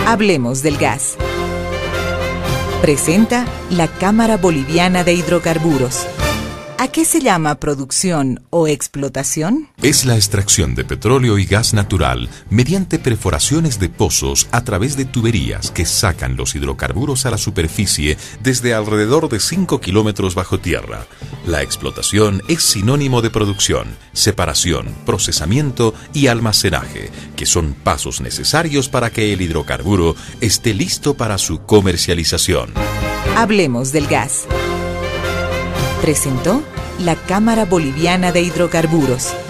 Hablemos del gas. Presenta la Cámara Boliviana de Hidrocarburos. ¿A qué se llama producción o explotación? Es la extracción de petróleo y gas natural mediante perforaciones de pozos a través de tuberías que sacan los hidrocarburos a la superficie desde alrededor de 5 kilómetros bajo tierra. La explotación es sinónimo de producción, separación, procesamiento y almacenaje, que son pasos necesarios para que el hidrocarburo esté listo para su comercialización. Hablemos del gas. Presentó la Cámara Boliviana de Hidrocarburos.